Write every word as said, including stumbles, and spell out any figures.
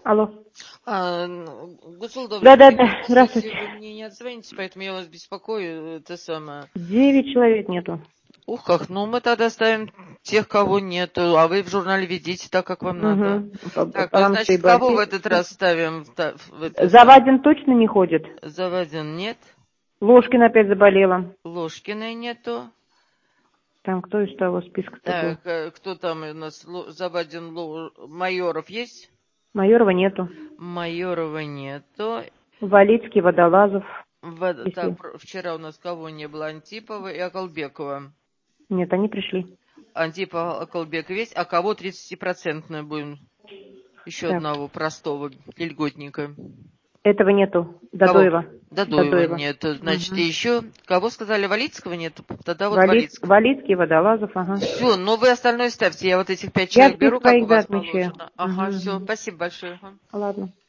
Алло. А, ну, Гусулдовна, Да, да, мне да. кажется, Здравствуйте. сегодня не отзвонитесь, поэтому я вас беспокою. Это самое. Девять человек нету. Ух, как, ну мы тогда ставим тех, кого нету, а вы в журнале ведите так, как вам надо. Угу. Так, ну, Там значит, шиба кого в опять. этот раз ставим? в, в это самое? Завадин точно не ходит. Завадин нет, Ложкина опять заболела. Ложкиной нету. Там кто из того списка-то был? Так, э, кто там у нас? Ло- Завадин, Ло- Майоров есть? Майорова нету. Майорова нету. Валицкий, Водолазов. В- так, Если... про- вчера у нас кого не было? Антипова и Акалбекова. Нет, они пришли. Антипа Акалбек есть, а кого тридцатипроцентную будем? Еще Так. одного простого льготника. Этого нету. Кого? Дадоева. Дадоева Дадоева. нет. Значит, и Угу. еще, кого сказали, Валицкого нет? Тогда вот Валиц... Валицкого. Валицкий, Водолазов, ага. Все, но вы остальное ставьте. Я вот этих пять Я человек всех беру, как у своих, да, вас отмечаю. положено. Угу, Ага, все, угу. спасибо большое. Ладно.